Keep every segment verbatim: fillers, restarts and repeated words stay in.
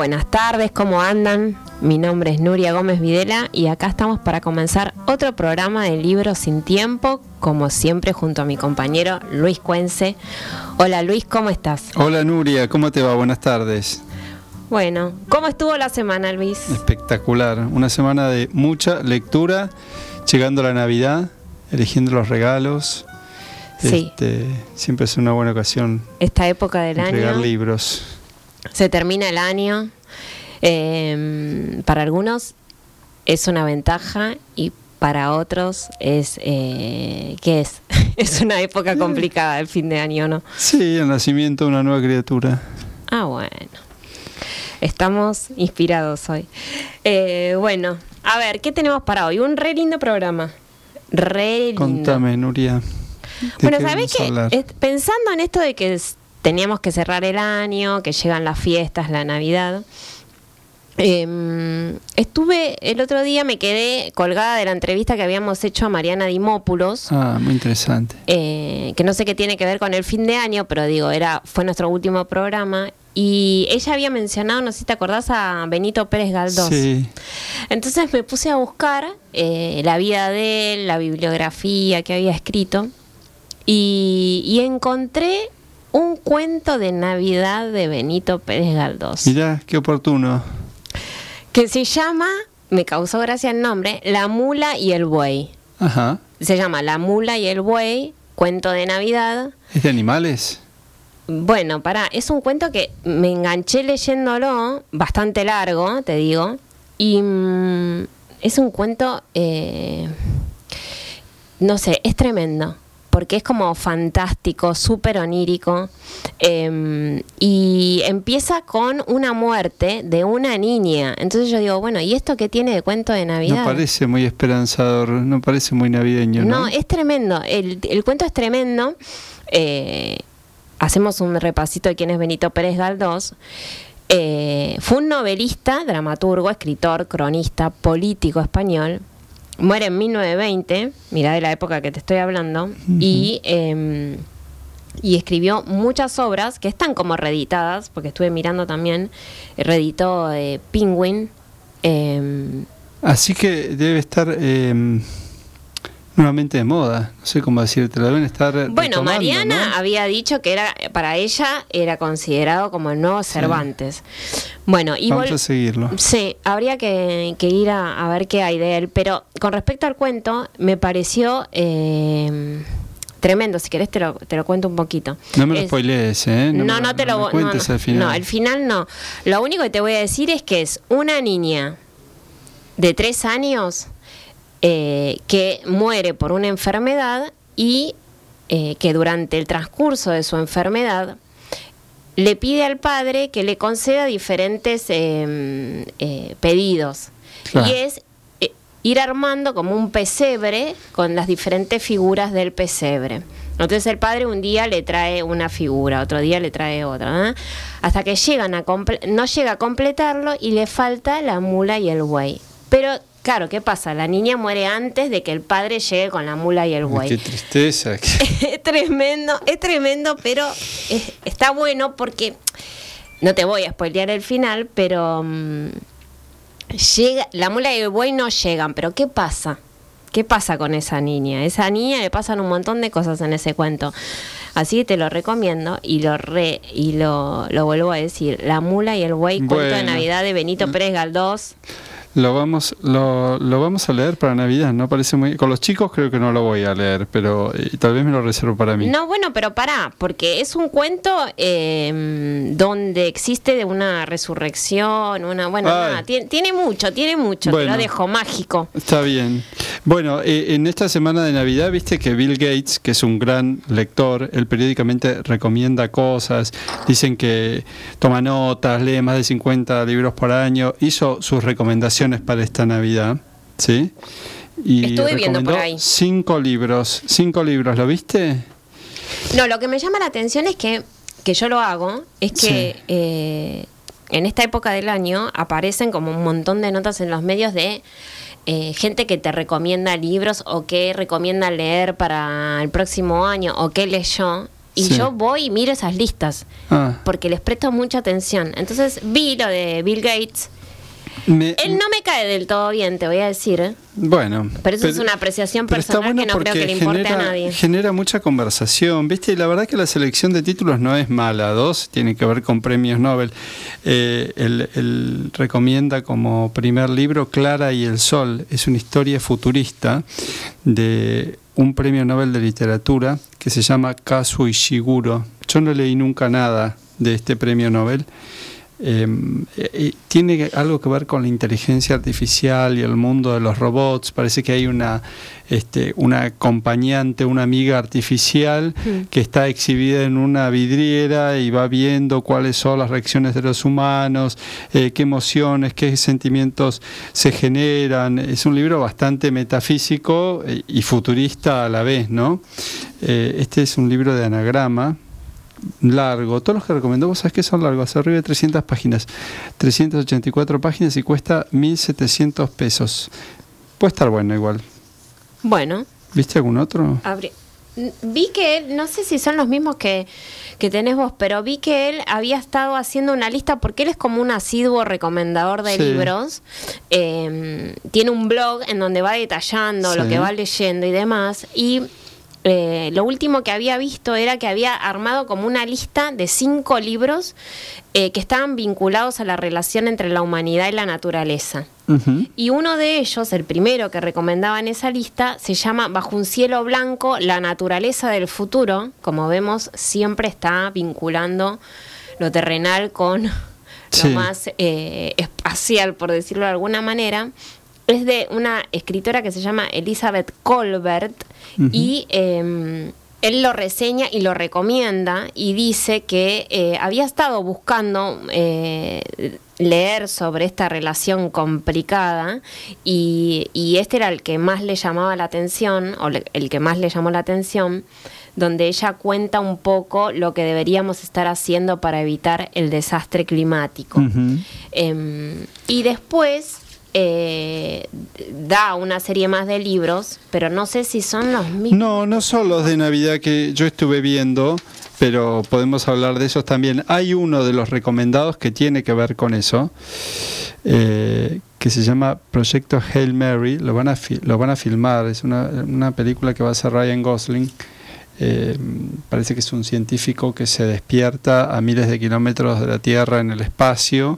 buenas tardes, ¿cómo andan? Mi nombre es Nuria Gómez Videla y acá estamos para comenzar otro programa de Libros sin Tiempo, como siempre junto a mi compañero Luis Cuense. Hola Luis, ¿cómo estás? Hola Nuria, ¿cómo te va? Buenas tardes. Bueno, ¿cómo estuvo la semana, Luis? Espectacular, una semana de mucha lectura, llegando a la Navidad, eligiendo los regalos. Sí. Este, siempre es una buena ocasión. Esta época del año. Entregar libros. Se termina el año. Eh, para algunos es una ventaja y para otros es, eh, ¿qué es? Es una época complicada el fin de año, ¿no? Sí, el nacimiento de una nueva criatura. Ah, bueno. Estamos inspirados hoy. Eh, bueno, a ver, ¿qué tenemos para hoy? Un re lindo programa. Re lindo. Contame, Nuria. Bueno, ¿sabés qué? Pensando en esto de que es, teníamos que cerrar el año, que llegan las fiestas, la Navidad, eh, estuve el otro día, me quedé colgada de la entrevista que habíamos hecho a Mariana Dimópulos. Ah, muy interesante. Eh, que no sé qué tiene que ver con el fin de año, pero digo, era fue nuestro último programa. Y ella había mencionado, no sé si te acordás, a Benito Pérez Galdós. Sí. Entonces me puse a buscar eh, la vida de él, la bibliografía que había escrito. Y, y encontré un cuento de Navidad de Benito Pérez Galdós. Mirá, qué oportuno. Que se llama, me causó gracia el nombre, La mula y el buey. Ajá. Se llama La mula y el buey, cuento de Navidad. ¿Es de animales? Bueno, pará, es un cuento que me enganché leyéndolo, bastante largo, te digo. Y mmm, es un cuento, eh, no sé, es tremendo. Porque es como fantástico, súper onírico, eh, y empieza con una muerte de una niña. Entonces yo digo, bueno, ¿y esto qué tiene de cuento de Navidad? No parece muy esperanzador, no parece muy navideño, ¿no? No, es tremendo, el, el cuento es tremendo. Eh, hacemos un repasito de quién es Benito Pérez Galdós. Eh, fue un novelista, dramaturgo, escritor, cronista, político español. Muere en mil novecientos veinte, mirá de la época que te estoy hablando, uh-huh. y, eh, y escribió muchas obras que están como reeditadas, porque estuve mirando también, reeditó eh, Penguin. Eh, Así que debe estar eh, nuevamente de moda, no sé cómo decirte, la deben estar Bueno, Mariana, ¿no? Había dicho que era para ella era considerado como el nuevo Cervantes. Sí. Bueno, y vamos vol- a seguirlo. Sí, habría que, que ir a, a ver qué hay de él, pero con respecto al cuento, me pareció eh, tremendo. Si querés te lo, te lo cuento un poquito. No me lo es, spoilees, ¿eh? No, no, me, no te no lo me cuentes no, al final. No, al final no. Lo único que te voy a decir es que es una niña de tres años eh, que muere por una enfermedad y eh, que durante el transcurso de su enfermedad le pide al padre que le conceda diferentes eh, eh, pedidos. Claro. Y es eh, ir armando como un pesebre con las diferentes figuras del pesebre. Entonces el padre un día le trae una figura, otro día le trae otra, ¿eh? Hasta que llegan a comple- no llega a completarlo y le falta la mula y el buey. Pero claro, ¿qué pasa? La niña muere antes de que el padre llegue con la mula y el buey. Qué tristeza. Es tremendo, es tremendo, pero es, está bueno porque, no te voy a spoilear el final, pero um, llega, la mula y el buey no llegan, pero ¿qué pasa? ¿Qué pasa con esa niña? A esa niña le pasan un montón de cosas en ese cuento. Así que te lo recomiendo y lo re, y lo, lo vuelvo a decir. La mula y el buey, bueno. Cuento de Navidad de Benito Pérez Galdós. Lo vamos, lo, lo vamos a leer para Navidad, ¿no? Parece muy... Con los chicos creo que no lo voy a leer, pero eh, tal vez me lo reservo para mí. No, bueno, pero pará, porque es un cuento eh, donde existe de una resurrección, una... Bueno, nada, tiene, tiene mucho, tiene mucho, bueno, te lo dejo, mágico. Está bien. Bueno, eh, en esta semana de Navidad, viste que Bill Gates, que es un gran lector, él periódicamente recomienda cosas, dicen que toma notas, lee más de cincuenta libros por año, hizo sus recomendaciones para esta Navidad, ¿sí? Y estuve viendo por ahí cinco libros, cinco libros, ¿lo viste? No, lo que me llama la atención es que, que yo lo hago, es que sí. eh, en esta época del año aparecen como un montón de notas en los medios de eh, gente que te recomienda libros o que recomienda leer para el próximo año o que leyó. y Sí. yo voy y miro esas listas Ah, porque les presto mucha atención. Entonces vi lo de Bill Gates. me- Él no me cae del todo bien, te voy a decir, ¿eh? Bueno, Pero eso es una apreciación pero está personal bueno que no creo porque que le importe genera, a nadie. genera mucha conversación, ¿viste? Y la verdad que la selección de títulos no es mala. Dos tiene que ver con premios Nobel. Eh, él, él recomienda como primer libro Clara y el Sol. Es una historia futurista de un premio Nobel de literatura que se llama Kazuo Ishiguro. Yo no leí nunca nada de este premio Nobel. Eh, eh, tiene algo que ver con la inteligencia artificial y el mundo de los robots. Parece que hay una, este, una acompañante, una amiga artificial Mm. que está exhibida en una vidriera y va viendo cuáles son las reacciones de los humanos, eh, qué emociones, qué sentimientos se generan. Es un libro bastante metafísico y futurista a la vez, ¿no? Eh, este es un libro de anagrama largo. Todos los que recomendó, vos sabés que son largos, arriba de trescientas páginas, trescientas ochenta y cuatro páginas y cuesta mil setecientos pesos. Puede estar bueno igual. Bueno, ¿Viste algún otro? abrí- n- vi que él, no sé si son los mismos que, que tenés vos, pero vi que él había estado haciendo una lista, porque él es como un asiduo recomendador de Sí. libros. Eh, tiene un blog en donde va detallando Sí. lo que va leyendo y demás, y eh, lo último que había visto era que había armado como una lista de cinco libros eh, que estaban vinculados a la relación entre la humanidad y la naturaleza. Uh-huh. Y uno de ellos, el primero que recomendaba en esa lista, se llama Bajo un cielo blanco, la naturaleza del futuro. Como vemos, siempre está vinculando lo terrenal con Sí. lo más eh, espacial, por decirlo de alguna manera. Es de una escritora que se llama Elizabeth Colbert. Ujú. Y eh, él lo reseña y lo recomienda y dice que eh, había estado buscando eh, leer sobre esta relación complicada y, y este era el que más le llamaba la atención, o le- el que más le llamó la atención, donde ella cuenta un poco lo que deberíamos estar haciendo para evitar el desastre climático. Uh-huh. Eh, y después eh, da una serie más de libros, pero no sé si son los mismos. No, no son los de Navidad que yo estuve viendo, pero podemos hablar de esos también. Hay uno de los recomendados que tiene que ver con eso, eh, que se llama Proyecto Hail Mary. Lo van a, fi- lo van a filmar, es una, una película que va a hacer Ryan Gosling. Eh, parece que es un científico que se despierta a miles de kilómetros de la Tierra en el espacio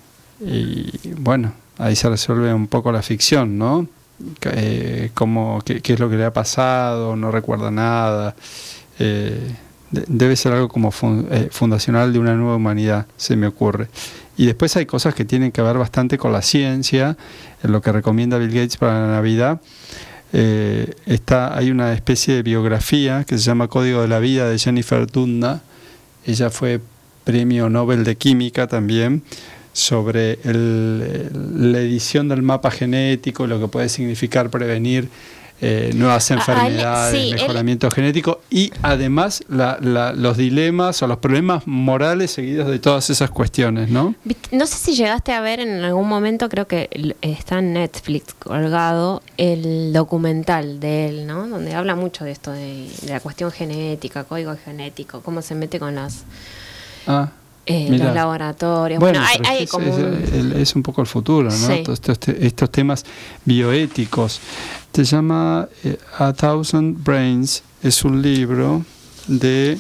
y bueno, ahí se resuelve un poco la ficción, ¿no? Eh, cómo, qué, qué es lo que le ha pasado, no recuerda nada. Eh, de- debe ser algo como fun- eh, fundacional de una nueva humanidad, se me ocurre. Y después hay cosas que tienen que ver bastante con la ciencia, en lo que recomienda Bill Gates para la Navidad. Eh, está, hay una especie de biografía que se llama Código de la Vida de Jennifer Doudna. Ella fue premio Nobel de Química también, sobre el, el- la edición del mapa genético, lo que puede significar prevenir eh, nuevas Ah, ah, él- enfermedades, sí, él- mejoramiento genético y además la, la, los dilemas o los problemas morales seguidos de todas esas cuestiones, ¿no? Viste, no sé si llegaste a ver en algún momento, creo que l- está en Netflix colgado, el documental de él, ¿no? Donde habla mucho de esto, de, de la cuestión genética, código genético, cómo se mete con las Ah. eh, Mirá. los laboratorios. Bueno, Bueno, hay, pero hay es, como es- un- el- es un poco el futuro, ¿no? Sí. Todos estos, te- estos temas bioéticos. Se llama eh, A Thousand Brains. Es un libro de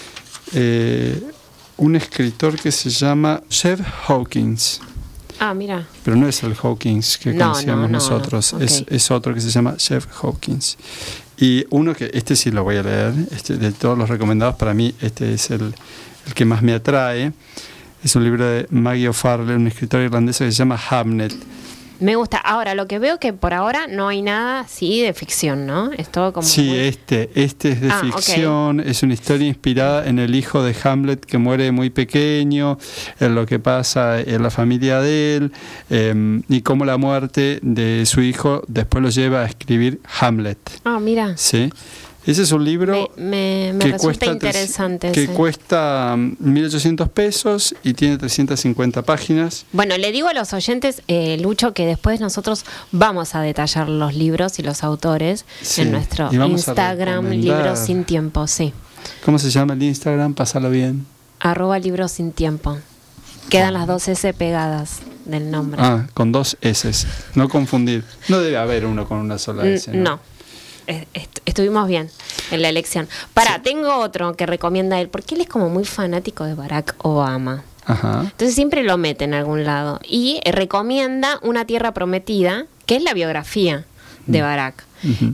eh, un escritor que se llama Jeff Hawkins. Ah, mira. Pero no es el Hawkins que No, conocíamos no, no, nosotros, no. es, Ok. es otro que se llama Jeff Hawkins. Y uno que, este sí lo voy a leer, este, de todos los recomendados, para mí este es el, el que más me atrae. Es un libro de Maggie O'Farrell, una escritora irlandesa que se llama Hamnet. Me gusta. Ahora, lo que veo que por ahora no hay nada, sí, de ficción, ¿no? Es todo como Sí, muy- este, este es de Ah, ficción, es una historia inspirada en el hijo de Hamlet que muere muy pequeño, en lo que pasa en la familia de él, eh, y cómo la muerte de su hijo después lo lleva a escribir Hamlet. Ah, mira. ¿Sí? Ese es un libro Me, me, me que resulta cuesta, interesante que ese. cuesta mm, mil ochocientos pesos y tiene trescientas cincuenta páginas. Bueno, le digo a los oyentes, eh, Lucho, que después nosotros vamos a detallar los libros y los autores Sí, en nuestro y vamos a Instagram, recomendar. Libros sin Tiempo, sí. ¿Cómo se llama el Instagram? Pásalo bien. Arroba Libros Sin Tiempo. Quedan las dos S pegadas del nombre. Ah, con dos S. No confundir. No debe haber uno con una sola S. No. no. Est- estuvimos bien en la elección. Pará, sí. Tengo otro que recomienda él, porque él es como muy fanático de Barack Obama. Ajá. Entonces siempre lo mete en algún lado. Y eh, recomienda Una Tierra Prometida, que es la biografía de Barack. Uh-huh.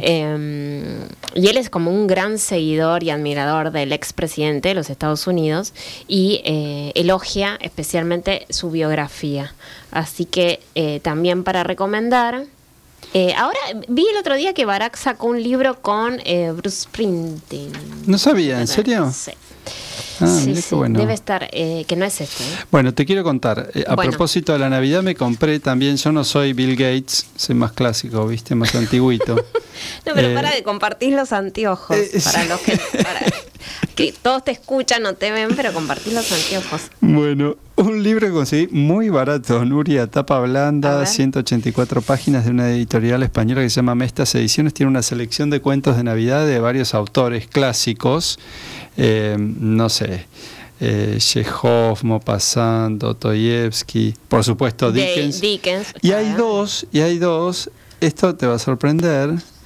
Eh, y él es como un gran seguidor y admirador del expresidente de los Estados Unidos y eh, elogia especialmente su biografía. Así que eh, también para recomendar. Eh, ahora vi el otro día que Barack sacó un libro con eh, Bruce Springsteen. No sabía, ¿en serio? Sí. Ah, sí, mira sí, qué bueno. Debe estar, eh, que no es este. ¿eh? Bueno, te quiero contar. Eh, a bueno. propósito de la Navidad me compré también, yo no soy Bill Gates, soy más clásico, ¿viste? Más antiguito. No, pero eh, para de compartir los anteojos. Eh, para los que, para, que todos te escuchan, no te ven, pero compartir los anteojos. Bueno, un libro que conseguí muy barato, Nuria, tapa blanda, ciento ochenta y cuatro páginas, de una editorial española que se llama Mestas Ediciones. Tiene una selección de cuentos de Navidad de varios autores clásicos. Eh, no sé, eh, Chekhov, Maupassant, Dostoyevsky, por supuesto Dickens. De Dickens. Y hay dos, y hay dos, esto te va a sorprender,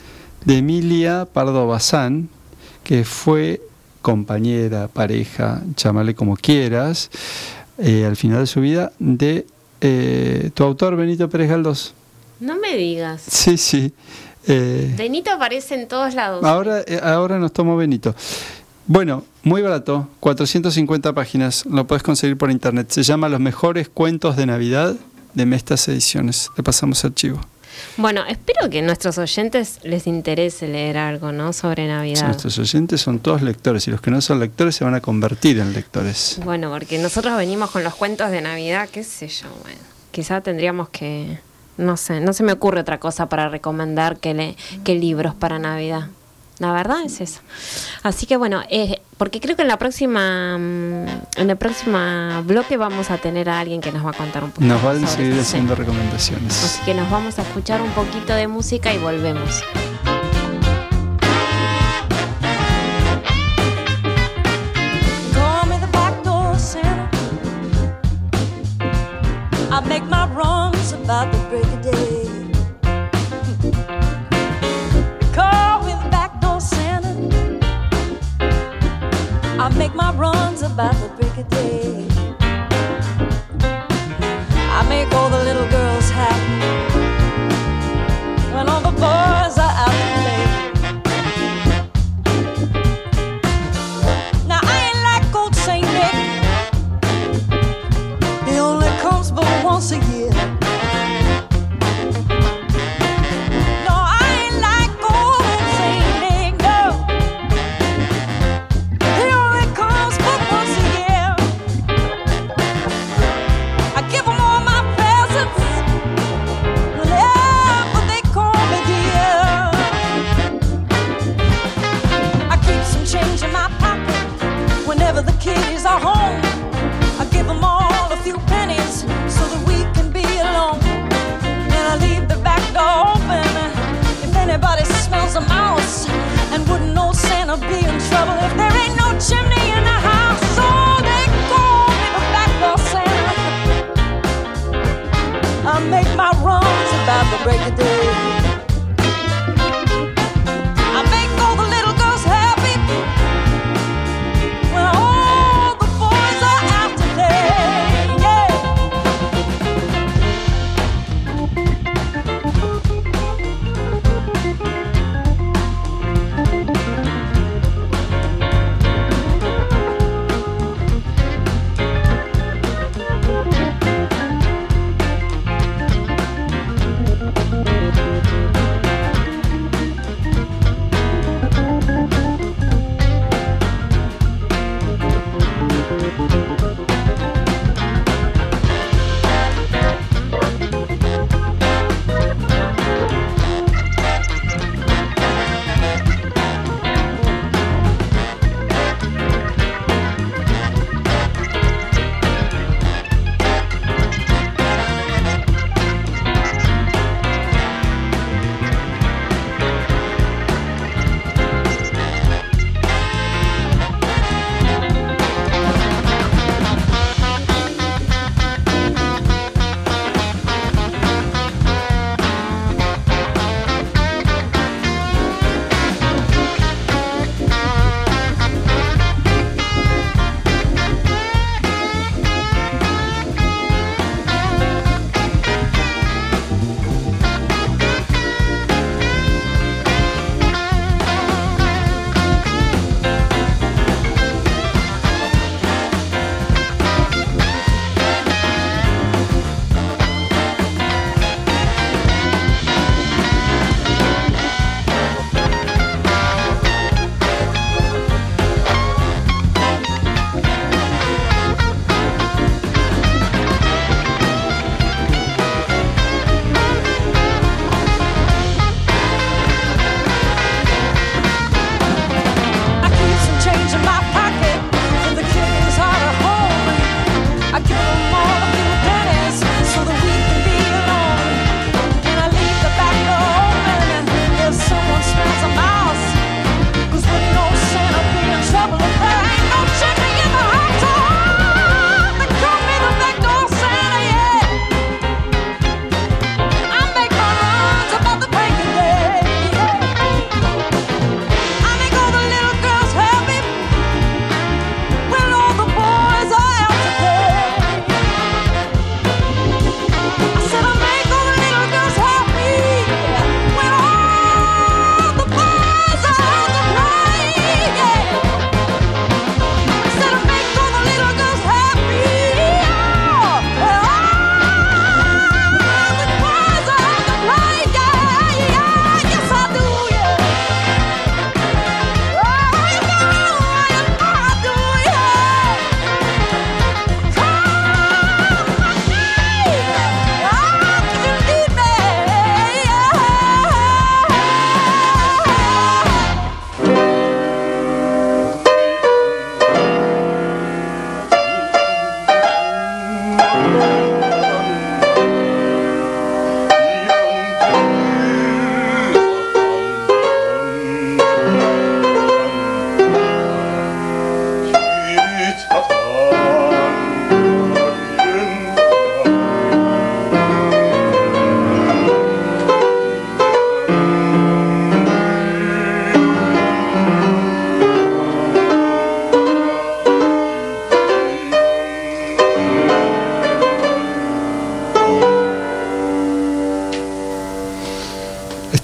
de Emilia Pardo Bazán, que fue compañera, pareja, llámale como quieras, eh, al final de su vida, de eh, tu autor Benito Pérez Galdós. No me digas. Sí, sí. Eh, Benito aparece en todos lados. ahora, eh, ahora nos tomo Benito. Bueno, muy barato, cuatrocientas cincuenta páginas, lo puedes conseguir por internet. Se llama Los mejores cuentos de Navidad de Mestas Ediciones. Le pasamos archivo. Bueno, espero que a nuestros oyentes les interese leer algo, ¿no? Sobre Navidad. Nuestros oyentes son todos lectores y los que no son lectores se van a convertir en lectores. Bueno, porque nosotros venimos con los cuentos de Navidad, qué sé yo, bueno, quizá tendríamos que, no sé, no se me ocurre otra cosa para recomendar que, le, que libros para Navidad. La verdad es eso. Así que bueno, eh, porque creo que en la próxima, en el próximo bloque vamos a tener a alguien que nos va a contar un poquito. Nos van a seguir esto, haciendo sí. recomendaciones. Así que nos vamos a escuchar un poquito de música y volvemos. Call me the back door Santa. I make my wrongs about the break of day. I make my runs about the break of day. I make all the little girls happy when all the boys are out to play. Now I ain't like old Saint Nick. He only comes but once a year. Yeah.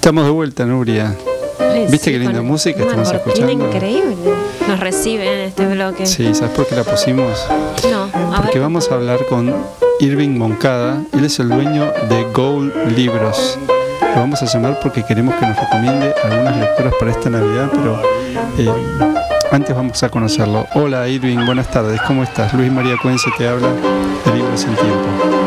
Estamos de vuelta, Nuria. Ay, ¿Viste sí, qué linda con música una estamos cortina escuchando? Increíble. Nos recibe en este bloque. Sí, ¿sabes por qué la pusimos? No, a Porque ver. vamos a hablar con Irving Moncada. Él es el dueño de Goal Libros. Lo vamos a llamar porque queremos que nos recomiende algunas lecturas para esta Navidad, pero eh, antes vamos a conocerlo. Hola Irving, buenas tardes, ¿cómo estás? Luis María Cuense te habla de Libros sin Tiempo.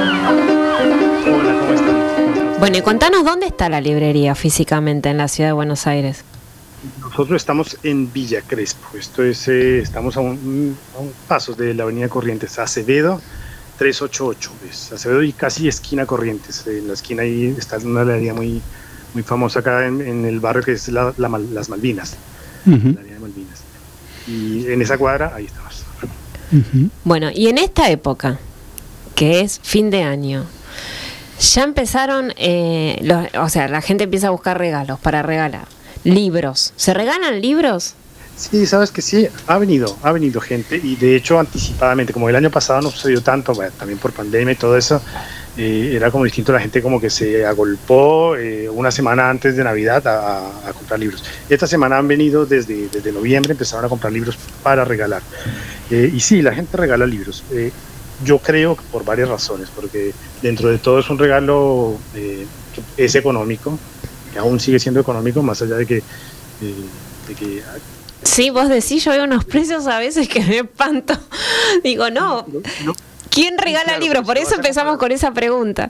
Hola, ¿cómo están? Bueno, y contanos dónde está la librería físicamente en la ciudad de Buenos Aires. Nosotros estamos en Villa Crespo. Esto es, eh, estamos a un, a un pasos de la avenida Corrientes, Acevedo trescientos ochenta y ocho. Es Acevedo y casi esquina Corrientes. En la esquina ahí está una librería muy, muy famosa acá en, en el barrio que es la, la Mal- las Malvinas. Uh-huh. La área de Malvinas. Y en esa cuadra, ahí estamos. Uh-huh. Bueno, y en esta época, que es fin de año, ya empezaron, eh, los, o sea, la gente empieza a buscar regalos para regalar. Libros. ¿Se regalan libros? Sí, sabes que sí, ha venido, ha venido gente y de hecho anticipadamente, como el año pasado no sucedió tanto, bueno, también por pandemia y todo eso, eh, era como distinto, la gente como que se agolpó eh, una semana antes de Navidad a, a comprar libros. Esta semana han venido desde, desde noviembre, empezaron a comprar libros para regalar. Eh, y sí, la gente regala libros. Eh, yo creo que por varias razones, porque dentro de todo es un regalo eh, que es económico, que aún sigue siendo económico, más allá de que... Eh, de que Sí, vos decís, yo veo unos precios a veces que me espanto. Digo, no, no, ¿quién regala claro, libros? pues, Por lo eso vas a empezamos comparar. con esa pregunta.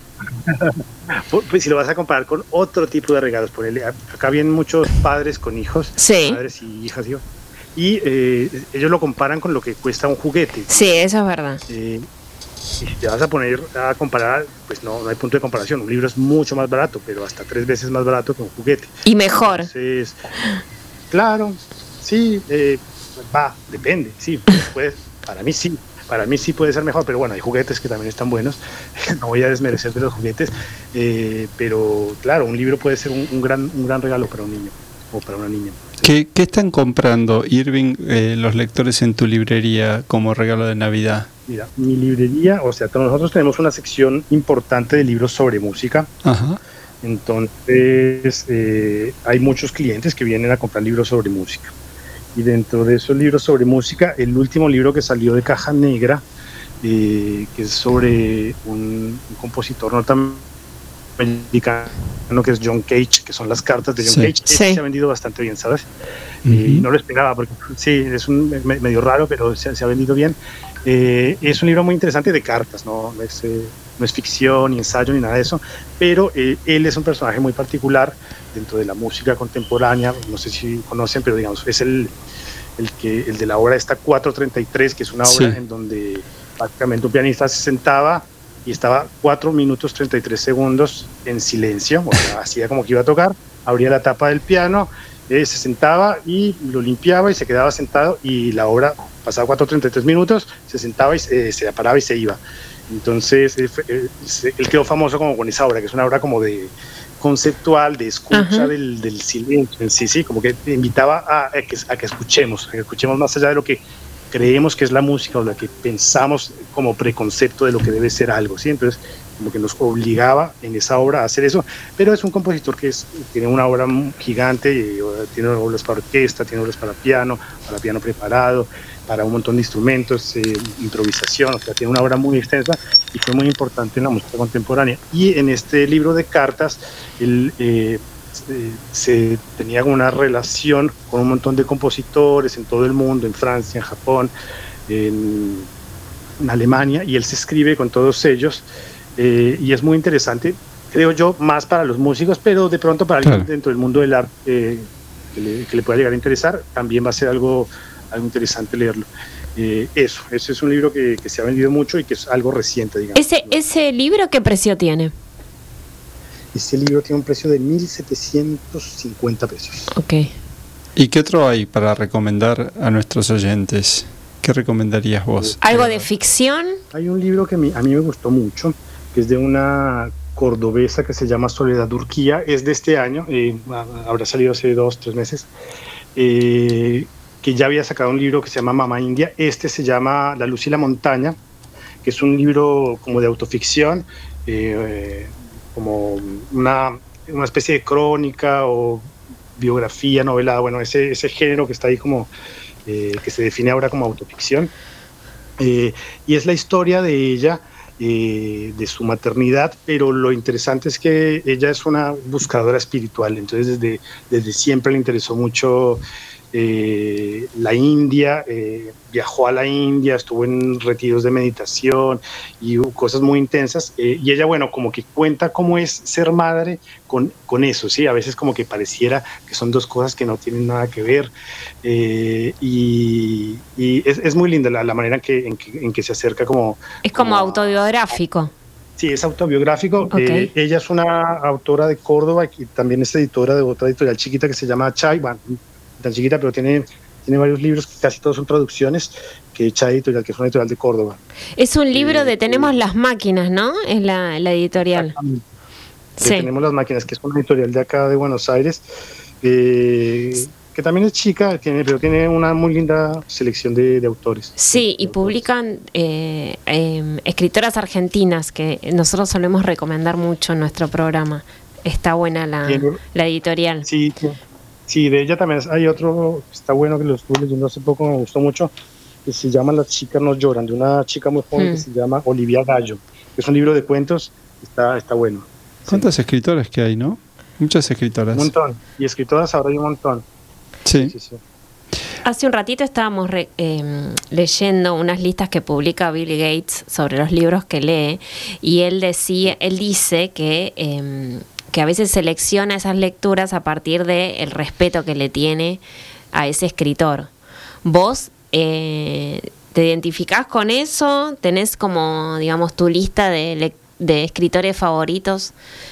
Pues si lo vas a comparar con otro tipo de regalos, ponele, acá vienen muchos padres con hijos, Sí. padres y hijas, digo, y eh, ellos lo comparan con lo que cuesta un juguete. Sí, eso es verdad. Eh, y si te vas a poner a comparar, pues no, no hay punto de comparación. Un libro es mucho más barato, pero hasta tres veces más barato que un juguete. Y mejor. Entonces, claro, sí, eh, va, depende, sí, puede, para mí sí. Para mí sí puede ser mejor, pero bueno, hay juguetes que también están buenos. No voy a desmerecer de los juguetes, eh, pero claro, un libro puede ser un, un, gran, un gran regalo para un niño o para una niña. ¿Qué, qué están comprando, Irving, eh, los lectores en tu librería como regalo de Navidad? Mira, mi librería, o sea, nosotros tenemos una sección importante de libros sobre música. Ajá. Entonces, eh, hay muchos clientes que vienen a comprar libros sobre música. Y dentro de esos libros sobre música, el último libro que salió de Caja Negra, eh, que es sobre un, un compositor norteamericano que es John Cage, que son las cartas de John Sí. Cage, Sí. ese se ha vendido bastante bien, ¿sabes? Uh-huh. Y no lo esperaba, porque sí, es un me- medio raro, pero se, se ha vendido bien. Eh, es un libro muy interesante de cartas, no, no, es, eh, no es ficción, ni ensayo, ni nada de eso, pero eh, él es un personaje muy particular dentro de la música contemporánea. No sé si conocen, pero digamos, es el, el, que, el de la obra esta cuatro treinta y tres, que es una obra Sí. en donde prácticamente un pianista se sentaba y estaba cuatro minutos treinta y tres segundos en silencio, o sea, hacía como que iba a tocar, abría la tapa del piano, eh, se sentaba y lo limpiaba y se quedaba sentado, y la obra pasaba cuatro treinta y tres minutos, se sentaba y se, eh, se paraba y se iba. Entonces eh, eh, se, él quedó famoso como con esa obra, que es una obra como de conceptual, de escucha del, del silencio en sí, sí, como que te invitaba a, a, que, a que escuchemos, a que escuchemos más allá de lo que creemos que es la música o lo que pensamos como preconcepto de lo que debe ser algo, ¿sí? Entonces, como que nos obligaba en esa obra a hacer eso, pero es un compositor que es, tiene una obra gigante, y, tiene obras para orquesta, tiene obras para piano, para piano preparado, para un montón de instrumentos, eh, improvisación, o sea, tiene una obra muy extensa y fue muy importante en la música contemporánea. Y en este libro de cartas, él eh, se, se tenía una relación con un montón de compositores en todo el mundo, en Francia, en Japón, en, en Alemania, y él se escribe con todos ellos, eh, y es muy interesante, creo yo, más para los músicos, pero de pronto para Claro. alguien dentro del mundo del arte eh, que, le, que le pueda llegar a interesar, también va a ser algo algo interesante leerlo. Eh, eso, ese es un libro que, que se ha vendido mucho y que es algo reciente, digamos. Ese, ese libro, ¿qué precio tiene? Este libro tiene un precio de mil setecientos cincuenta pesos. Ok. ¿Y qué otro hay para recomendar a nuestros oyentes? ¿Qué recomendarías vos? ¿Algo de ficción? Hay un libro que a mí, a mí me gustó mucho, que es de una cordobesa que se llama Soledad Urquía, es de este año, eh, habrá salido hace dos, tres meses, eh, que ya había sacado un libro que se llama Mamá India. Este se llama La luz y la montaña, que es un libro como de autoficción, eh, como una una especie de crónica o biografía novelada, bueno, ese, ese género que está ahí como, eh, que se define ahora como autoficción. Eh, y es la historia de ella, eh, de su maternidad, pero lo interesante es que ella es una buscadora espiritual, entonces desde, desde siempre le interesó mucho eh, la India, eh, viajó a la India, estuvo en retiros de meditación y cosas muy intensas, eh, y ella, bueno, como que cuenta cómo es ser madre con, con eso, ¿sí? A veces como que pareciera que son dos cosas que no tienen nada que ver, eh, y, y es, es muy linda la, la manera en que, en, que, en que se acerca como... Es como, como autobiográfico. Sí, es autobiográfico. Okay. Eh, ella es una autora de Córdoba y también es editora de otra editorial chiquita que se llama Chay, bueno, tan chiquita, pero tiene, tiene varios libros que casi todos son traducciones, que Chay Editorial, que es una editorial de Córdoba. Es un libro eh, de Tenemos eh, las máquinas, ¿no? Es la, la editorial. Sí. Tenemos las máquinas, que es una editorial de acá de Buenos Aires, eh, que también es chica, tiene, pero tiene una muy linda selección de, de autores. Sí, de, y de publican eh, eh, escritoras argentinas, que nosotros solemos recomendar mucho en nuestro programa. Está buena la, la editorial. Sí, sí, de ella también hay otro, está bueno, que lo estuve leyendo hace poco, me gustó mucho, que se llama Las chicas no lloran, de una chica muy joven hmm. que se llama Olivia Gallo, que es un libro de cuentos, está, está bueno. ¿Cuántas sí. escritoras que hay, no? Muchas escritoras. Un montón, y escritoras ahora hay un montón. Sí. sí, sí. Hace un ratito estábamos re, eh, leyendo unas listas que publica Bill Gates sobre los libros que lee, y él decía, él dice que eh, que a veces selecciona esas lecturas a partir del respeto que le tiene a ese escritor. ¿Vos eh, te identificás con eso? ¿Tenés como, digamos, tu lista de, de escritores favoritos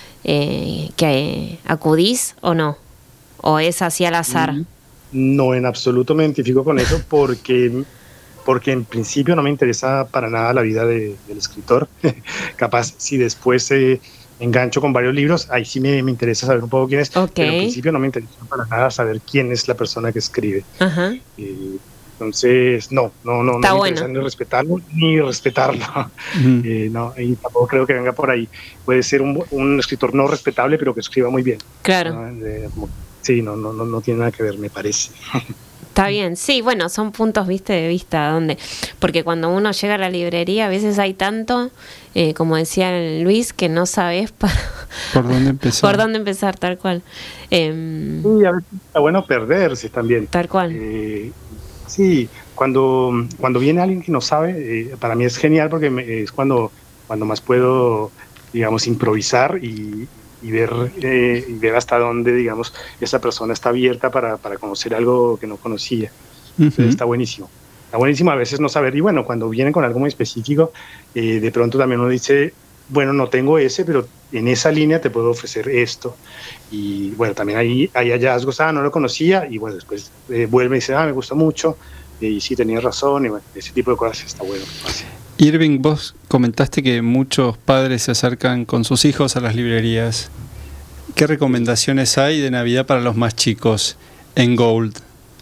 eh, que acudís o no? ¿O es así al azar? No, en absoluto me identifico con eso porque, porque en principio no me interesa para nada la vida de, del escritor. Capaz si después... Eh, engancho con varios libros, ahí sí me, me interesa saber un poco quién es, okay. pero en principio no me interesa para nada saber quién es la persona que escribe. Ajá. Eh, entonces, no, no, no, Está no me bueno. interesa ni respetarlo ni respetarlo. Uh-huh. eh, no, y tampoco creo que venga por ahí. Puede ser un, un escritor no respetable, pero que escriba muy bien. Claro. ¿No? Eh, como, sí, no, no, no, no tiene nada que ver, me parece. Está bien, sí, bueno, son puntos, viste, de vista, donde, porque cuando uno llega a la librería a veces hay tanto, eh, como decía Luis, que no sabes para por dónde empezar, por dónde empezar, tal cual. Eh, sí, a veces está bueno perderse también. Tal cual. Eh, sí, cuando cuando viene alguien que no sabe, eh, para mí es genial porque me, es cuando cuando más puedo, digamos, improvisar y y ver, eh, y ver hasta dónde, digamos, esa persona está abierta para, para conocer algo que no conocía. Uh-huh. Entonces, está buenísimo. Está buenísimo a veces no saber. Y bueno, cuando vienen con algo muy específico, eh, de pronto también uno dice, bueno, no tengo ese, pero en esa línea te puedo ofrecer esto. Y bueno, también hay, hay hallazgos, ah, no lo conocía, y bueno, después eh, vuelve y dice, ah, me gusta mucho, eh, y sí, tenías razón, y bueno, ese tipo de cosas está bueno. Irving, vos comentaste que muchos padres se acercan con sus hijos a las librerías. ¿Qué recomendaciones hay de Navidad para los más chicos en Gold?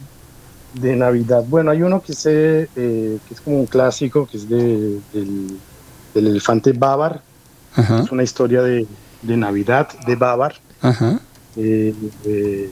De Navidad, bueno, hay uno que es, eh, que es como un clásico, que es de, del, del elefante Babar. Ajá. Es una historia de, de Navidad de Babar. Ajá. Eh, eh,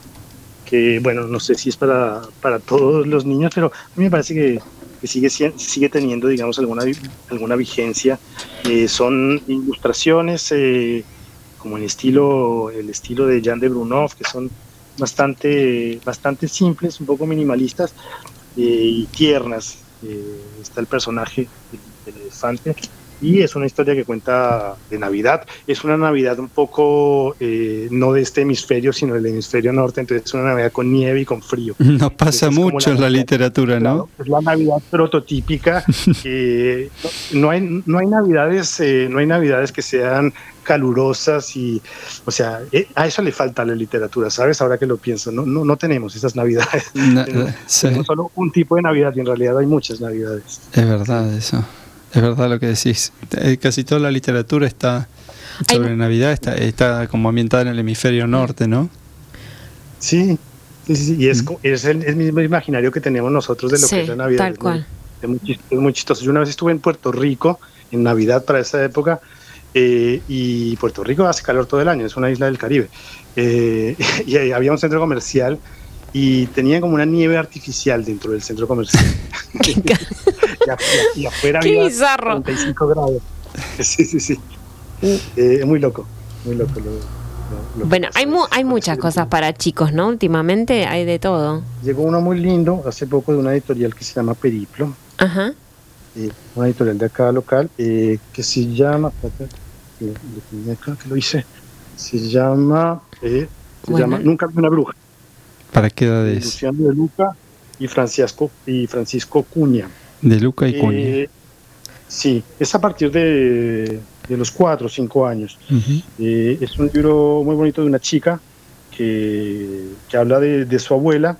que bueno, no sé si es para, para todos los niños, pero a mí me parece que que sigue sigue teniendo, digamos, alguna alguna vigencia. Eh, son ilustraciones eh, como el estilo el estilo de Jan de Brunov, que son bastante bastante simples, un poco minimalistas eh, y tiernas. Eh, está el personaje del, del elefante y es una historia que cuenta de Navidad. Es una Navidad un poco eh, no de este hemisferio, sino del hemisferio norte, entonces es una Navidad con nieve y con frío. Nos pasa mucho en la, la literatura, ¿no? Es la Navidad prototípica. eh, no hay no hay Navidades eh, no hay Navidades que sean calurosas y, o sea, eh, a eso le falta a la literatura, ¿sabes? Ahora que lo pienso, no no, no tenemos esas Navidades. No, tenemos, sí. tenemos solo un tipo de Navidad y en realidad hay muchas Navidades. Es verdad eso. Es verdad lo que decís. Casi toda la literatura está sobre Ay, Navidad, está, está como ambientada en el hemisferio norte, ¿no? Sí, sí, sí, y es, mm. es el, el mismo imaginario que tenemos nosotros de lo sí, que es la Navidad. Tal cual. Es muy, es muy chistoso. Yo una vez estuve en Puerto Rico en Navidad para esa época Eh, y Puerto Rico hace calor todo el año, es una isla del Caribe. Eh, y ahí había un centro comercial y tenían como una nieve artificial dentro del centro comercial. Qué ca- y, afuera, y afuera Qué había bizarro. treinta y cinco grados. Sí, sí, sí. Eh, muy loco, muy loco. Lo, lo- lo Bueno, que hay, mu- pasó. hay muchas cosas para chicos, ¿no? Últimamente hay de todo. Llegó uno muy lindo hace poco de una editorial que se llama Periplo, Ajá. eh, una editorial de acá local, eh, que se llama, espérate, que lo tenía acá, que lo hice, se llama, eh, se Bueno. llama Nunca vi una bruja, ¿Para qué de edades? Luciano de Luca y Francisco, y Francisco Cuña. De Luca y Cuña. Eh, sí, es a partir de, de los cuatro o cinco años. Ujú. Eh, es un libro muy bonito de una chica que, que habla de, de su abuela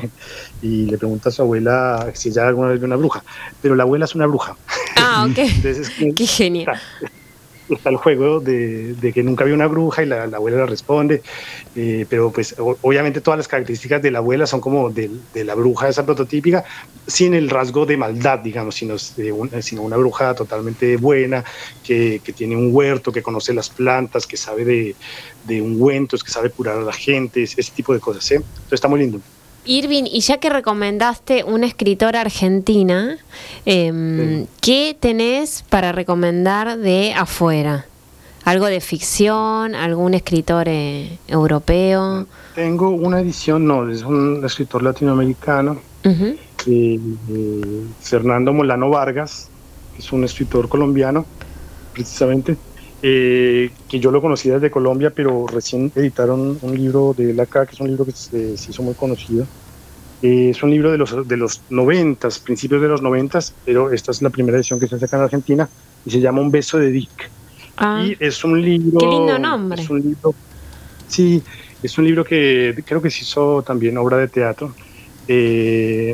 y le pregunta a su abuela si ella alguna vez vio una bruja, pero la abuela es una bruja. Ah, ok. Entonces es- Qué genial. está el juego de, de que nunca vio una bruja y la, la abuela le responde, eh, pero pues o- obviamente todas las características de la abuela son como de, de la bruja esa prototípica, sin el rasgo de maldad, digamos, sino, de un- sino una bruja totalmente buena, que, que tiene un huerto, que conoce las plantas, que sabe de, de ungüentos, que sabe curar a la gente, ese tipo de cosas, ¿eh? Entonces está muy lindo. Irving, y ya que recomendaste una escritora argentina, eh, ¿qué tenés para recomendar de afuera? ¿Algo de ficción? ¿Algún escritor eh, europeo? Tengo una edición, no, es un escritor latinoamericano, Ujú. eh, eh, Fernando Molano Vargas, que es un escritor colombiano, precisamente, eh, que yo lo conocí desde Colombia, pero recién editaron un libro de él acá, que es un libro que se, se hizo muy conocido. Eh, es un libro de los, de los noventas, principios de los noventas, pero esta es la primera edición que se saca en Argentina, y se llama Un beso de Dick. Ah, Y es un libro... qué lindo nombre. Es un libro, sí, es un libro que creo que se hizo también obra de teatro. Eh,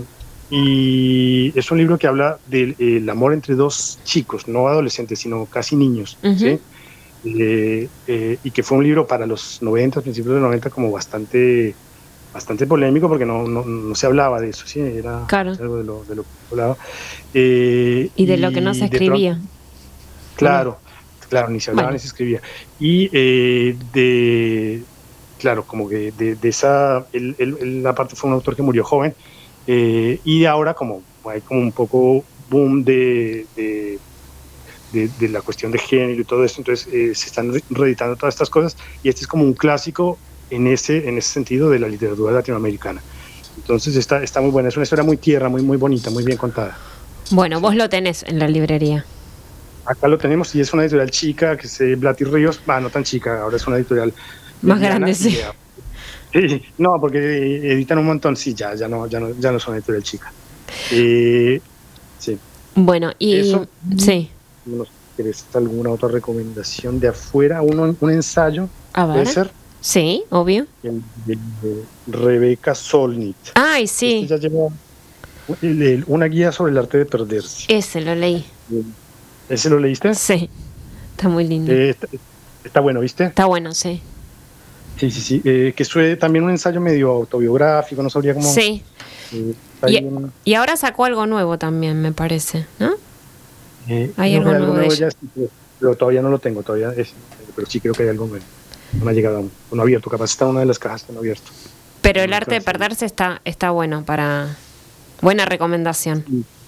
y es un libro que habla del el amor entre dos chicos, no adolescentes, sino casi niños. Ujú. ¿Sí? Eh, eh, y que fue un libro para los noventa, principios de los noventa, como bastante, bastante polémico, porque no, no, no se hablaba de eso, ¿sí? Era Claro. algo de lo, de lo que se hablaba. Eh, y de lo que no se de escribía. pronto- Claro, claro, ni se hablaba Bueno. ni se escribía. Y eh, de, claro, como que de, de esa, él, él- él aparte fue un autor que murió joven, eh, y ahora como hay como un poco boom de, de, de- de la cuestión de género y todo esto, entonces eh, se están re- reeditando todas estas cosas, y este es como un clásico en ese, en ese sentido de la literatura latinoamericana. Entonces está, está muy buena, es una historia muy tierna, muy, muy bonita, muy bien contada. Bueno, vos lo tenés en la librería. Acá lo tenemos y es una editorial chica que se Blatty Ríos, va, no tan chica, ahora es una editorial Más mediana grande, y sí. ya- Sí, no, porque editan un montón, sí, ya, ya no, ya no, ya no son editorial chica. Eh, sí, Bueno, y Eso- sí, no sé, ¿quieres alguna otra recomendación de afuera? Uno, un ensayo, a puede ver. ser, Sí, obvio. el de, de Rebeca Solnit. Ay, sí, Este ya lleva el- el- una guía sobre el arte de perderse. ese lo leí. ¿Ese lo leíste? Sí, está muy lindo. Eh, está, está bueno, ¿viste? Está bueno, sí. Sí, sí, sí. Eh, que fue también un ensayo medio autobiográfico, no sabría cómo. Sí, eh, está y, ahí un- y ahora sacó algo nuevo también, me parece, ¿no? eh, hay creo que algo nuevo de ella. ya, sí, pero, pero todavía no lo tengo, todavía es, pero sí creo que hay algo nuevo. No me ha llegado aún, no abierto, capaz está en una de las cajas que no abierto. Pero el No, arte de claro, sí. perderse está, está bueno para... Buena recomendación.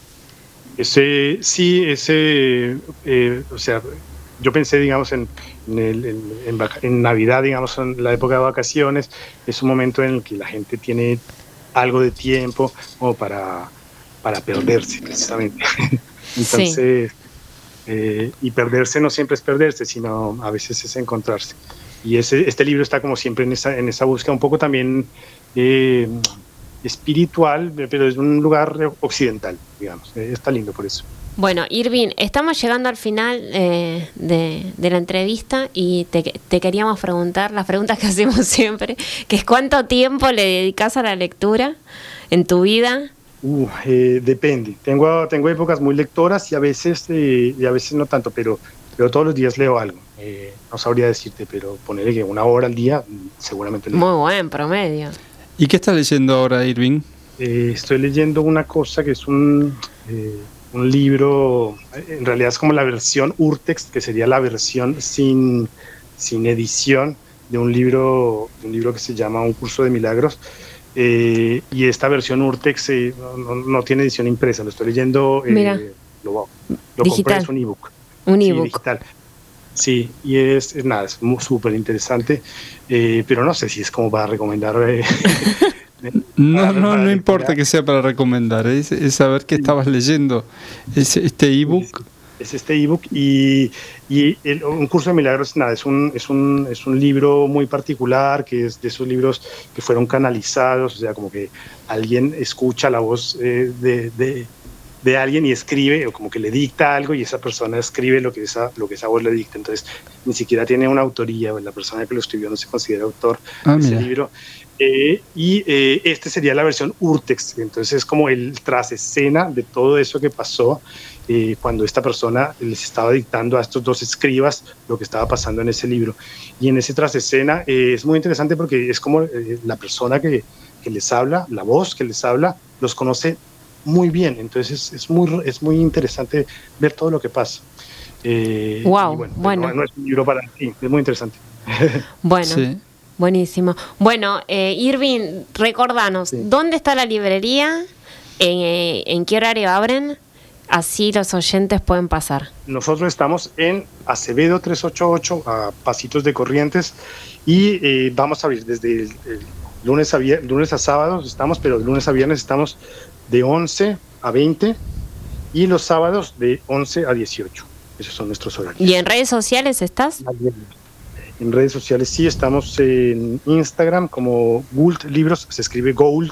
Ese, sí, ese, eh, o sea, yo pensé, digamos, en, en, el- en, en vaca- en Navidad, digamos, en la época de vacaciones, es un momento en el que la gente tiene algo de tiempo como para, para perderse, precisamente. Entonces, eh, y perderse no siempre es perderse, sino a veces es encontrarse. Y ese, este libro está como siempre en esa, en esa búsqueda, un poco también eh, espiritual, pero es un lugar occidental, digamos. Eh, está lindo por eso. Bueno, Irving, estamos llegando al final eh, de, de la entrevista y te, te queríamos preguntar las preguntas que hacemos siempre, que es ¿cuánto tiempo le dedicas a la lectura en tu vida? Uh, eh, depende. Tengo, tengo épocas muy lectoras y a veces, eh, y a veces no tanto, pero, pero todos los días leo algo. Eh, no sabría decirte, pero ponerle que una hora al día, mm, seguramente leo. Muy buen promedio. ¿Y qué estás leyendo ahora, Irving? Eh, estoy leyendo una cosa que es un, eh, un libro, en realidad es como la versión Urtext, que sería la versión sin, sin edición de un libro, de un libro que se llama Un curso de milagros. Eh, y esta versión Urtext eh, no, no tiene edición impresa, lo estoy leyendo, eh, lo, lo compré, es un ebook. Un sí, ebook. Digital. Sí, y es, es nada, es súper interesante, eh, pero no sé si es como para recomendar. Eh, No, para, no, para no importa lectura. que sea para recomendar, es, es saber qué Sí. estabas leyendo. Es este ebook. Es este ebook y, y el, Un curso de milagros, nada, es un, es, un, es un libro muy particular, que es de esos libros que fueron canalizados, o sea, como que alguien escucha la voz eh, de, de, de alguien y escribe, o como que le dicta algo y esa persona escribe lo que esa, lo que esa voz le dicta. Entonces, ni siquiera tiene una autoría, o la persona que lo escribió no se considera autor Ah, de ese mira. libro. Eh, y eh, este sería la versión Urtext, entonces es como el tras escena de todo eso que pasó eh, cuando esta persona les estaba dictando a estos dos escribas lo que estaba pasando en ese libro. Y en ese tras escena eh, es muy interesante porque es como eh, la persona que, que les habla, la voz que les habla, los conoce muy bien, entonces es, es, muy, es muy interesante ver todo lo que pasa. Eh, Wow, y bueno, bueno. No, no es un libro para ti, es muy interesante. Bueno, Sí. buenísimo. Bueno, eh, Irving, recordanos, Sí. ¿dónde está la librería? ¿En, eh, ¿En qué horario abren? Así los oyentes pueden pasar. Nosotros estamos en Acevedo trescientos ochenta y ocho, a pasitos de Corrientes, y eh, vamos a abrir desde el, el lunes, a vier- lunes a sábados, estamos, pero de lunes a viernes estamos de once a veinte y los sábados de once a dieciocho. Esos son nuestros horarios. ¿Y en redes sociales estás? En redes sociales sí, estamos en Instagram como Gould Libros, se escribe Gould,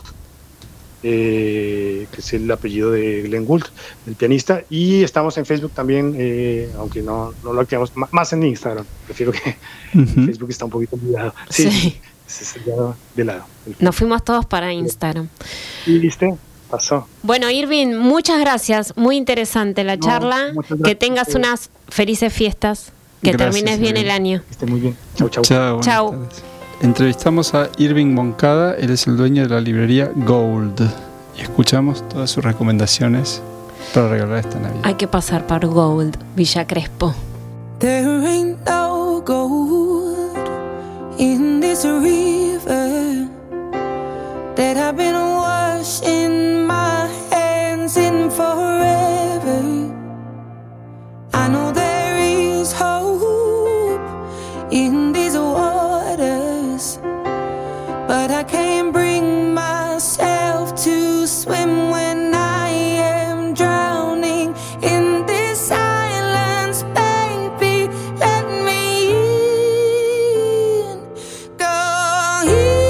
eh, que es el apellido de Glenn Gould, el pianista, y estamos en Facebook también, eh, aunque no, no lo activamos, m- más en Instagram, prefiero que Ujú. Facebook está un poquito olvidado. Sí, Sí. ese es el lado de lado. El- Nos fuimos todos para Instagram. ¿Y viste? Pasó. Bueno, Irving, muchas gracias. Muy interesante la No, charla. muchas Que gracias tengas a ustedes. unas felices fiestas. Que Gracias, termines bien Irving. el año. Que esté muy bien. Chau, chau. Chao. buenas Chao. tardes. Entrevistamos a Irving Moncada, él es el dueño de la librería Gould. Y escuchamos todas sus recomendaciones para regalar esta Navidad. Hay que pasar por Gold, Villa Crespo. There ain't no gold in this river that I've been washing my hands in forever. I know there is hope in these waters, but I can't bring myself to swim when I am drowning in this silence, baby. Let me in. Go in.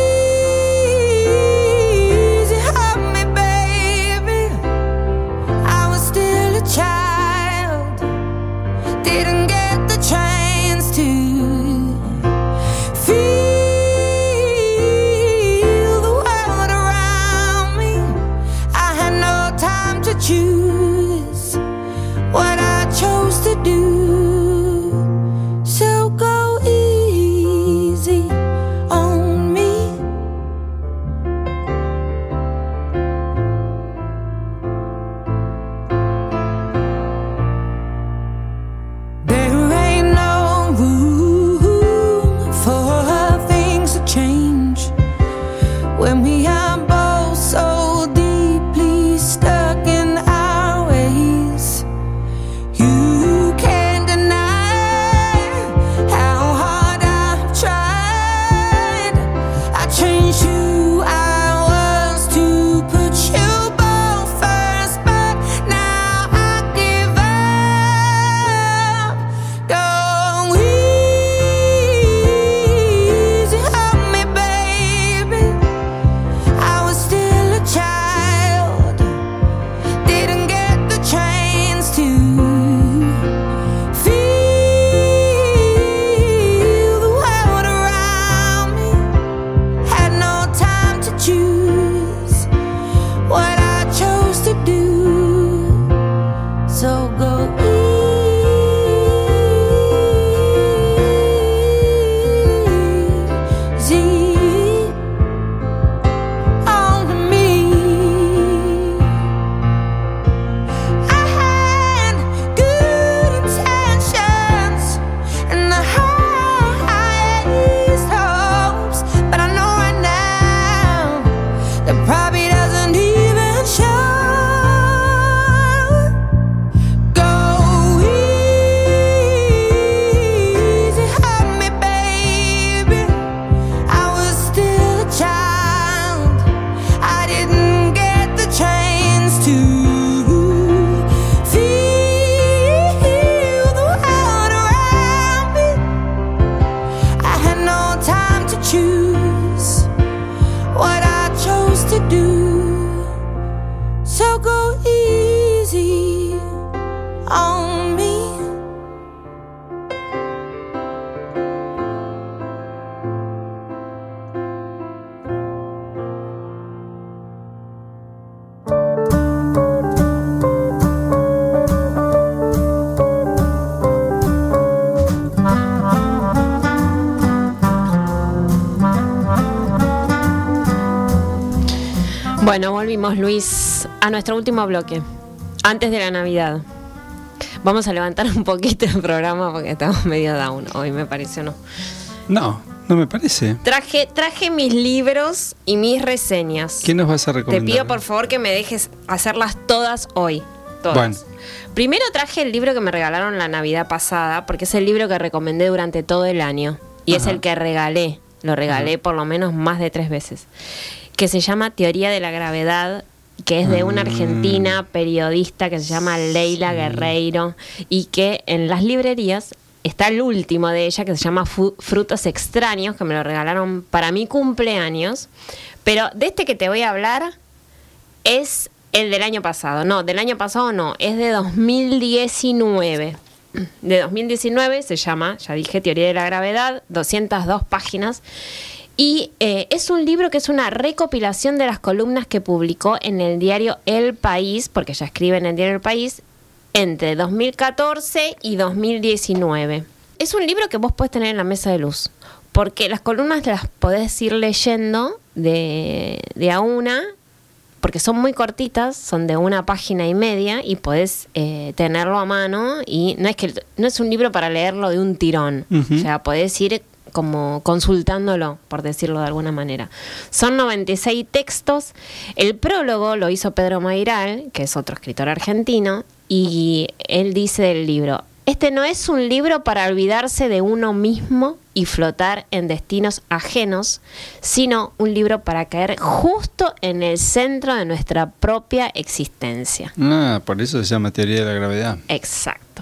Bueno, volvimos, Luis, a nuestro último bloque, antes de la Navidad. Vamos a levantar un poquito el programa porque estamos medio down hoy, me parece, ¿o no? No, no me parece. Traje, traje mis libros y mis reseñas. ¿Qué nos vas a recomendar? Te pido por favor que me dejes hacerlas todas hoy. Todas. Bueno. Primero traje el libro que me regalaron la Navidad pasada, porque es el libro que recomendé durante todo el año. Y Ajá. es el que regalé. Lo regalé Ajá. por lo menos más de tres veces. Que se llama Teoría de la Gravedad, que es de una argentina periodista que se llama Leila Sí. Guerreiro, y que en las librerías está el último de ella, que se llama Fu- Frutos Extraños, que me lo regalaron para mi cumpleaños. Pero de este que te voy a hablar es el del año pasado. No, del año pasado no, es de dos mil diecinueve. De dos mil diecinueve, se llama, ya dije, Teoría de la Gravedad, doscientas dos páginas. Y eh, es un libro que es una recopilación de las columnas que publicó en el diario El País, porque ella escribe en el diario El País, entre dos mil catorce y dos mil diecinueve. Es un libro que vos podés tener en la mesa de luz, porque las columnas las podés ir leyendo de, de a una, porque son muy cortitas, son de una página y media, y podés eh, tenerlo a mano, y no es que no es un libro para leerlo de un tirón, Uh-huh. o sea, podés ir como consultándolo, por decirlo de alguna manera. Son noventa y seis textos. El prólogo lo hizo Pedro Mairal, que es otro escritor argentino, y él dice del libro: este no es un libro para olvidarse de uno mismo y flotar en destinos ajenos, sino un libro para caer justo en el centro de nuestra propia existencia. Ah, por eso se llama Teoría de la Gravedad. Exacto.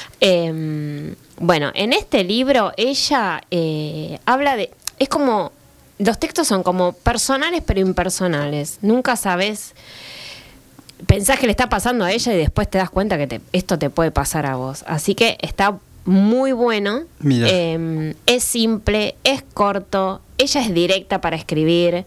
Eh, bueno, en este libro ella eh, habla de... Es como... Los textos son como personales pero impersonales. Nunca sabes... Pensás que le está pasando a ella y después te das cuenta que te, esto te puede pasar a vos. Así que está muy bueno. Mira. Eh, es simple, es corto, ella es directa para escribir.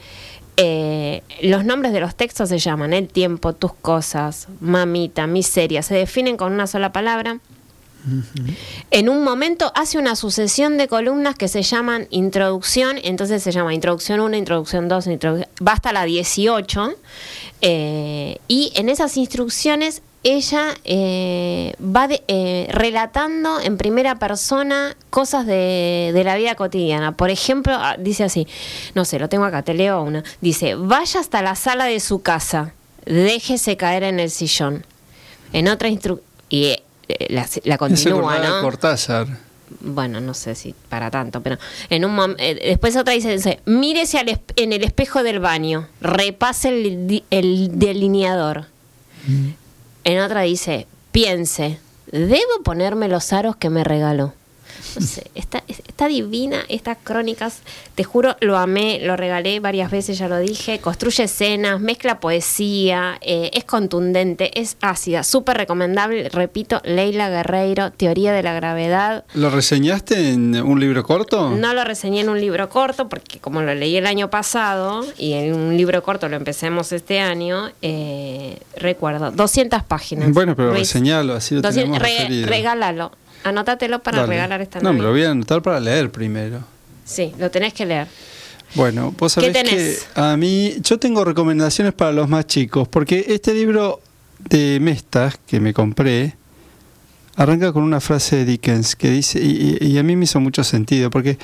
Eh, los nombres de los textos se llaman El tiempo, Tus cosas, Mamita, Miseria. Se definen con una sola palabra. Uh-huh. En un momento hace una sucesión de columnas que se llaman introducción, entonces se llama introducción uno, introducción dos, introducción, va hasta la dieciocho, eh, y en esas instrucciones ella eh, va de, eh, relatando en primera persona cosas de, de la vida cotidiana. Por ejemplo, dice así, no sé, lo tengo acá, te leo una. Dice: vaya hasta la sala de su casa, déjese caer en el sillón. En otra instrucción, y La, la continúa, ¿no? Cortázar. Bueno, no sé si para tanto, pero en un mom- eh, después otra dice, dice mírese al esp- en el espejo del baño, repase el, di- el delineador. Mm. En otra dice, piense, ¿debo ponerme los aros que me regaló? No sé, está, está divina estas crónicas, te juro, lo amé, lo regalé varias veces, ya lo dije. Construye escenas, mezcla poesía, eh, es contundente, es ácida, súper recomendable. Repito, Leila Guerreiro, Teoría de la Gravedad. ¿Lo reseñaste en un libro corto? No lo reseñé en un libro corto porque como lo leí el año pasado y en un libro corto lo empecemos este año, eh, recuerdo, doscientas páginas. Bueno, pero Luis, reseñalo, así lo doscientas, tenemos re- referido. Regálalo. Anótatelo para Dale. regalar esta No, Navidad. me lo voy a anotar para leer primero. Sí, lo tenés que leer. Bueno, vos sabés ¿Qué que tenés? a mí, yo tengo recomendaciones para los más chicos, porque este libro de Mestas que me compré arranca con una frase de Dickens que dice, y, y a mí me hizo mucho sentido, porque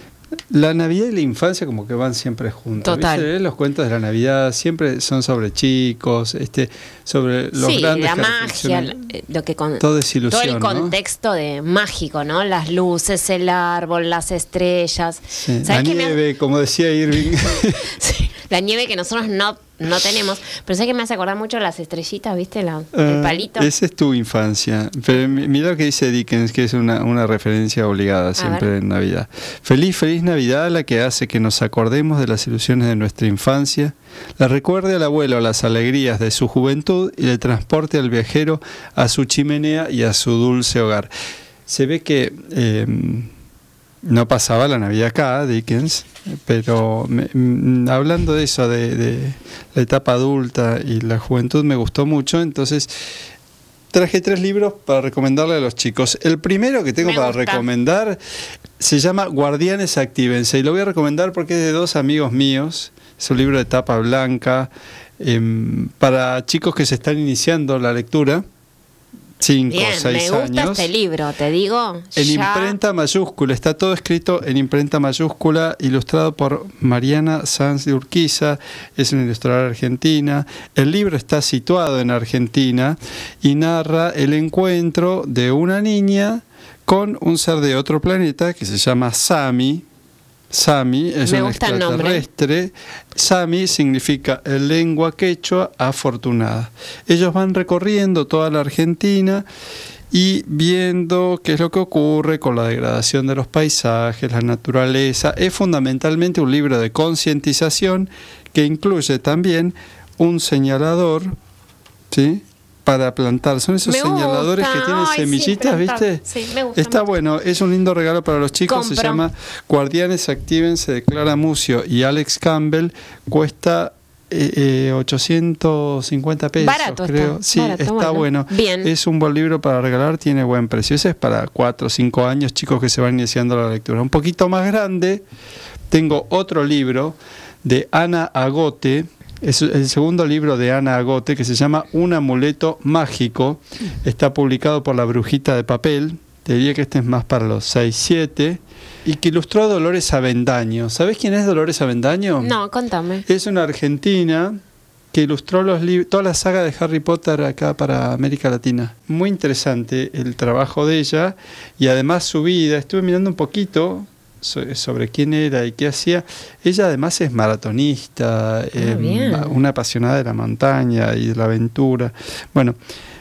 la Navidad y la infancia como que van siempre juntos. Total. ¿Viste? Los cuentos de la Navidad siempre son sobre chicos, este, sobre los Sí, grandes la que magia, reflexionan. lo que con, Todo es ilusión, todo el ¿no? contexto de mágico, ¿no? Las luces, el árbol, las estrellas. Sí, la ¿Sabés qué me hace- nieve, como decía Irving. Sí, la nieve que nosotros no, no tenemos. Pero sé que me hace acordar mucho las estrellitas, ¿viste? La, Ah, el palito. Esa es tu infancia. Pero mi- mira lo que dice Dickens, que es una, una referencia obligada siempre ver. en Navidad. Feliz, feliz Navidad, la que hace que nos acordemos de las ilusiones de nuestra infancia, la recuerde al abuelo las alegrías de su juventud y le transporte al viajero a su chimenea y a su dulce hogar. Se ve que eh, no pasaba la Navidad acá, Dickens, pero me, mm, hablando de eso, de, de la etapa adulta y la juventud, me gustó mucho, entonces traje tres libros para recomendarle a los chicos. El primero que tengo Me para gusta. recomendar se llama Guardianes Actívense y lo voy a recomendar porque es de dos amigos míos. Es un libro de tapa blanca eh, para chicos que se están iniciando la lectura. Cinco o Bien, seis me gusta años. este libro, te digo. En ya- imprenta mayúscula, está todo escrito en imprenta mayúscula, ilustrado por Mariana Sanz de Urquiza, es una ilustradora argentina. El libro está situado en Argentina y narra el encuentro de una niña con un ser de otro planeta que se llama Sami. Sami es Me un gusta el nombre. extraterrestre. Sami significa en lengua quechua afortunada. Ellos van recorriendo toda la Argentina y viendo qué es lo que ocurre con la degradación de los paisajes, la naturaleza. Es fundamentalmente un libro de concientización que incluye también un señalador, ¿sí?, para plantar. Son esos Me señaladores gusta. que tienen Ay, sí, semillitas, plantar. ¿viste? Sí, me gusta Está mucho. bueno, es un lindo regalo para los chicos. Se Compro. llama Guardianes Actívense de Clara Mucio y Alex Campbell. Cuesta eh, eh, ochocientos cincuenta pesos, Barato está, creo. Sí, barato, está bueno. bueno. Bien. Es un buen libro para regalar, tiene buen precio. Ese es para cuatro o cinco años, chicos que se van iniciando la lectura. Un poquito más grande, tengo otro libro de Ana Agote. Es el segundo libro de Ana Agote, que se llama Un amuleto mágico. Está publicado por La Brujita de Papel. Te diría que este es más para los seis siete. Y que ilustró a Dolores Avendaño. ¿Sabés quién es Dolores Avendaño? No, contame. Es una argentina que ilustró los lib- toda la saga de Harry Potter acá para América Latina. Muy interesante el trabajo de ella y además su vida. Estuve mirando un poquito so- sobre quién era y qué hacía. Ella además es maratonista, eh, bien. una apasionada de la montaña y de la aventura. Bueno,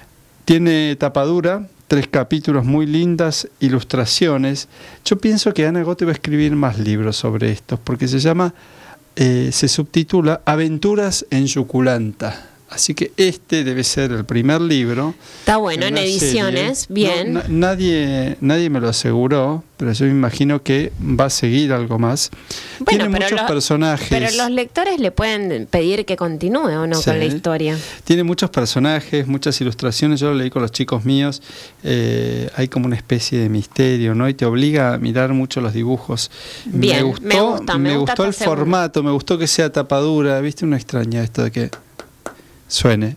tiene tapadura, tres capítulos muy lindas, ilustraciones. Yo pienso que Ana Agote va a escribir más libros sobre estos, porque se llama, eh, se subtitula Aventuras en Yuculanta. Así que este debe ser el primer libro. Está bueno, en una ediciones, serie. bien. No, na- nadie, nadie me lo aseguró, pero yo me imagino que va a seguir algo más. Bueno, Tiene pero muchos lo- personajes. Pero los lectores le pueden pedir que continúe o no Sí. con la historia. Tiene muchos personajes, muchas ilustraciones. Yo lo leí con los chicos míos. Eh, hay como una especie de misterio, ¿no? Y te obliga a mirar mucho los dibujos. Bien, me me gustó, gusta, me gusta gustó el esta segunda. formato, me gustó que sea tapadura. ¿Viste? Uno extraña esto de que suene.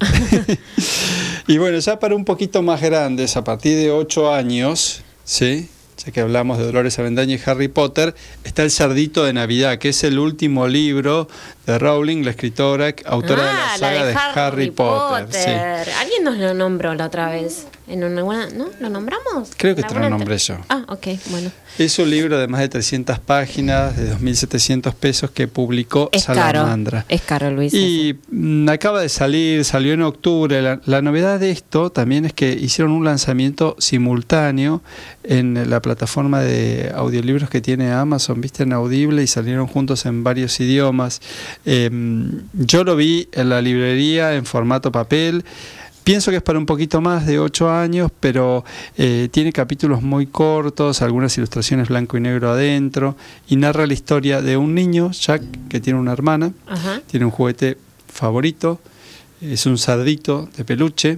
Y bueno, ya para un poquito más grandes, a partir de ocho años, ¿sí?, ya que hablamos de Dolores Avendaño y Harry Potter, está El Cerdito de Navidad, que es el último libro de Rowling, la escritora, autora de la Ah, saga de Harry, Potter. sí. Alguien nos lo nombró la otra vez. ¿En alguna, ¿No? ¿Lo nombramos? Creo que ¿En te lo alguna nombré entre- yo. Ah, ok, bueno. Es un libro de más de trescientas páginas, de dos mil setecientos pesos, que publicó Es caro. Salamandra. Es caro, Luis. Y mm, acaba de salir, salió en octubre. La, la novedad de esto también es que hicieron un lanzamiento simultáneo en la plataforma de audiolibros que tiene Amazon, viste, en Audible, y salieron juntos en varios idiomas. Eh, yo lo vi en la librería en formato papel. Pienso que es para un poquito más de ocho años, pero eh, tiene capítulos muy cortos, algunas ilustraciones blanco y negro adentro, y narra la historia de un niño, Jack, que tiene una hermana, Ajá. tiene un juguete favorito, es un cerdito de peluche,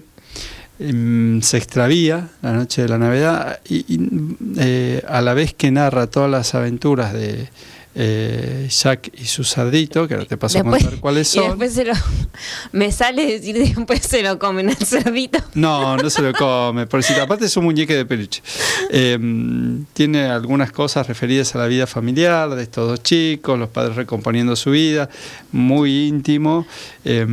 em, se extravía la noche de la Navidad, y, y, eh, a la vez que narra todas las aventuras de eh, Jack y su cerdito, que ahora te paso Después- a contar cuáles Y son. después se lo, me sale decir después se lo comen al cerdito. No, no se lo come, por si aparte es un muñeque de peluche. Eh, tiene algunas cosas referidas a la vida familiar de estos dos chicos, los padres recomponiendo su vida, muy íntimo. Eh,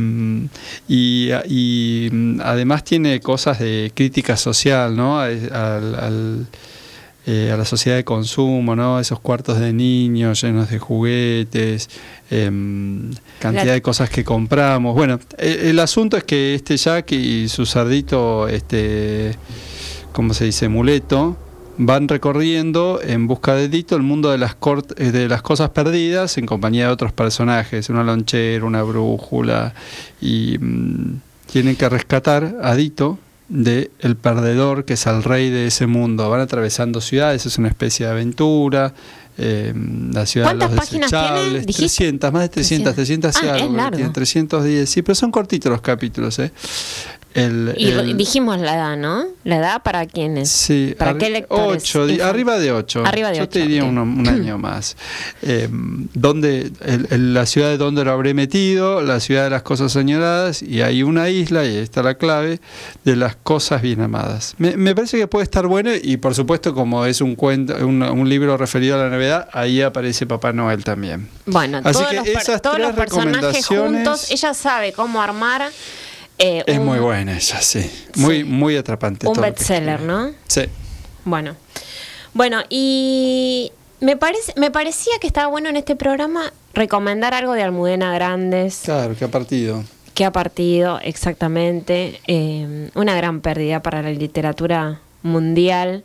y, y además tiene cosas de crítica social, ¿no? Al, al- eh, a la sociedad de consumo, ¿no? Esos cuartos de niños llenos de juguetes, eh, cantidad La- de cosas que compramos. Bueno, eh, el asunto es que este Jack y su cerdito, este, ¿cómo se dice? Muleto, van recorriendo en busca de Dito el mundo de las, cort- eh, de las cosas perdidas en compañía de otros personajes, una lonchera, una brújula, y mm, tienen que rescatar a Dito de el perdedor, que es el rey de ese mundo. Van atravesando ciudades, es una especie de aventura. Eh, la ciudad de los ¿Cuántas páginas tiene? desechables, ¿Dijiste? trescientas, más de trescientas, trescientas y Ah, es algo, largo. tiene trescientos diez, sí, pero son cortitos los capítulos, ¿eh? El, Y el- dijimos la edad, ¿no? La edad para quiénes. Sí, ¿Para arri- qué lectores? ocho, di- Infan- arriba de ocho. Arriba de Yo ocho, te diría ok. uno- un año más. Eh, ¿dónde, el- el- la ciudad de donde lo habré metido, la ciudad de las cosas añoradas, y hay una isla, y ahí está la clave, de las cosas bien amadas. Me, me parece que puede estar bueno, y por supuesto, como es un cuento, un, un libro referido a la Navidad, ahí aparece Papá Noel también. Bueno, Así todos, que los, per- esas todos tres los personajes recomendaciones- juntos, ella sabe cómo armar eh, Es un, muy buena ella, sí. Muy, Sí. muy atrapante. un todo lo que bestseller, escribe. ¿no? Sí. Bueno, bueno, y me parece, me parecía que estaba bueno en este programa recomendar algo de Almudena Grandes, Claro, que ha partido. que ha partido exactamente, eh, una gran pérdida para la literatura mundial.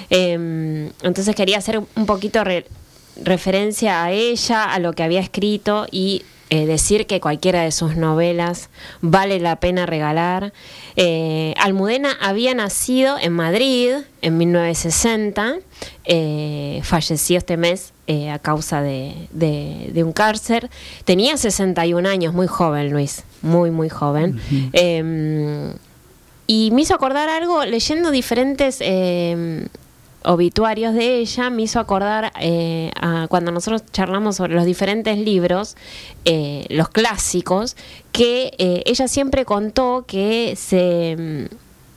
Eh, entonces quería hacer un poquito re- referencia a ella, a lo que había escrito y eh, decir que cualquiera de sus novelas vale la pena regalar. Eh, Almudena había nacido en Madrid en mil novecientos sesenta, eh, falleció este mes eh, a causa de, de, de un cáncer. Tenía sesenta y un años, muy joven, Luis, muy, muy joven. Ujú. Eh, y me hizo acordar algo, leyendo diferentes eh, obituarios de ella, me hizo acordar eh, a cuando nosotros charlamos sobre los diferentes libros, eh, los clásicos, que eh, ella siempre contó que se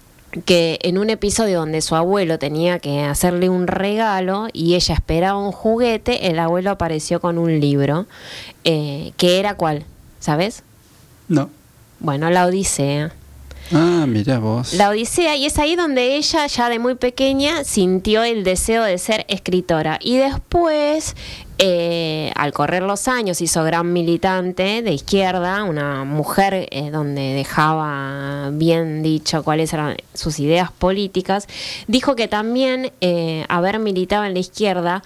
que en un episodio donde su abuelo tenía que hacerle un regalo y ella esperaba un juguete, el abuelo apareció con un libro, eh, que era ¿cuál? ¿Sabes? No. Bueno, La Odisea. Ah, mira vos. La Odisea, y es ahí donde ella ya de muy pequeña sintió el deseo de ser escritora. Y después, eh, al correr los años, hizo gran militante de izquierda, una mujer eh, donde dejaba bien dicho cuáles eran sus ideas políticas. Dijo que también eh, haber militado en la izquierda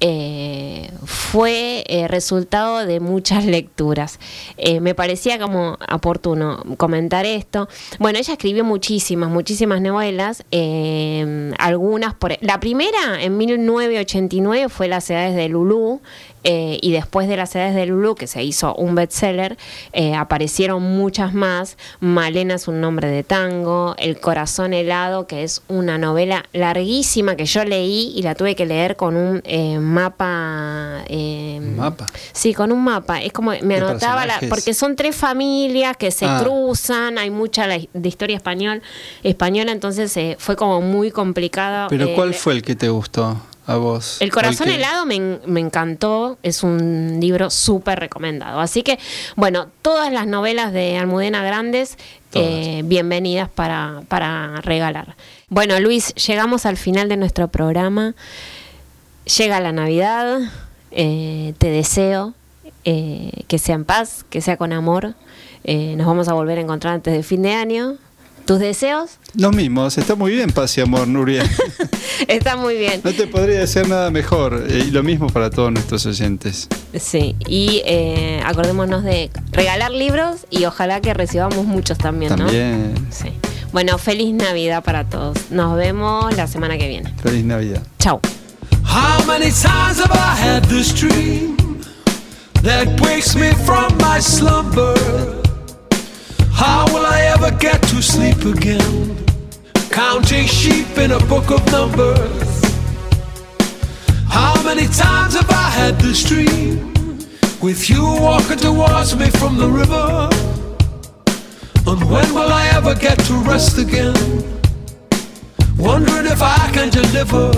Eh, fue eh, resultado de muchas lecturas. Eh, me parecía como oportuno comentar esto. Bueno, ella escribió muchísimas, muchísimas novelas, eh, algunas por... La primera, en mil novecientos ochenta y nueve, fue Las edades de Lulú, eh, y después de Las edades de Lulú, que se hizo un bestseller, eh, aparecieron muchas más. Malena es un nombre de tango, El corazón helado, que es una novela larguísima que yo leí y la tuve que leer con un eh, mapa. Eh, ¿Mapa? Sí, con un mapa. Es como me ¿De anotaba, la, personajes? porque son tres familias que se Ah. cruzan, hay mucha la- de historia español, española, entonces eh, fue como muy complicado. ¿Pero eh, cuál fue el que te gustó a vos? El corazón ¿O que- helado me, en- me encantó, es un libro súper recomendado. Así que, bueno, todas las novelas de Almudena Grandes, eh, bienvenidas para, para regalar. Bueno, Luis, llegamos al final de nuestro programa. Llega la Navidad, eh, te deseo eh, que sea en paz, que sea con amor. Eh, nos vamos a volver a encontrar antes de fin de año. ¿Tus deseos? Los mismos, está muy bien, paz y amor, Nuria. Está muy bien. No te podría decir nada mejor. Eh, y lo mismo para todos nuestros oyentes. Sí, y eh, acordémonos de regalar libros y ojalá que recibamos muchos también, ¿no? También. Sí. Bueno, feliz Navidad para todos. Nos vemos la semana que viene. Feliz Navidad. Chau. How many times have I had this dream that wakes me from my slumber? How will I ever get to sleep again? Counting sheep in a book of numbers. How many times have I had this dream with you walking towards me from the river? And when will I ever get to rest again? Wondering if I can deliver.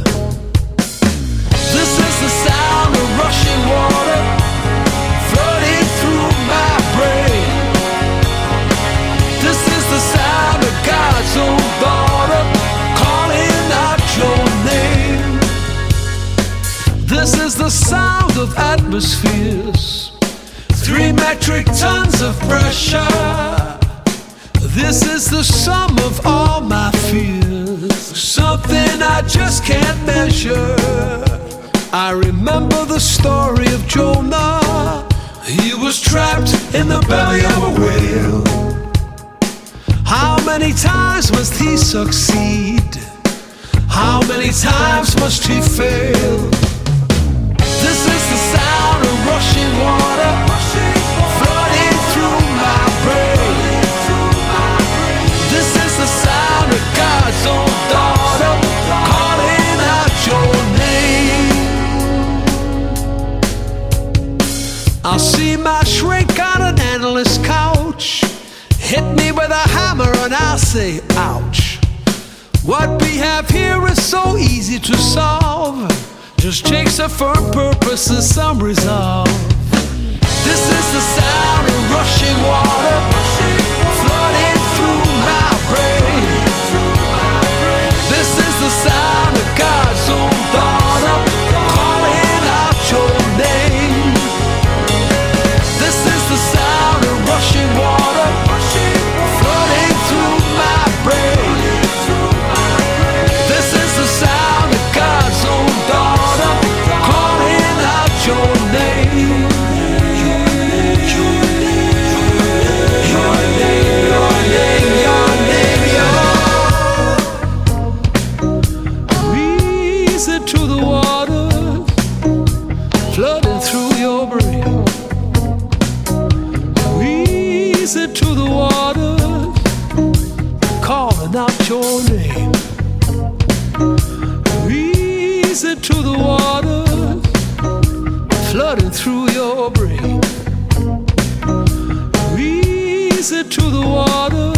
This is the sound of rushing water flooding through my brain. This is the sound of God's own daughter calling out your name. This is the sound of atmospheres, three metric tons of pressure. This is the sum of all my fears, something I just can't measure. I remember the story of Jonah. He was trapped in the belly of a whale. How many times must he succeed? How many times must he fail? This is the sound of rushing water flooding through my brain. see my shrink on an endless couch. Hit me with a hammer and I'll say, ouch. What we have here is so easy to solve. Just takes a firm purpose and some resolve. This is the sound of rushing water flooding through my brain. This is the sound of God's own daughter calling out your name. This is the sound of rushing water flooding through my brain. This is the sound of God's own daughter calling out your name. Your name, your name, your name, your reason to the water flooding through your brain. Reason to the water calling out your name. Reason to the water flooding through your brain. Reason to the water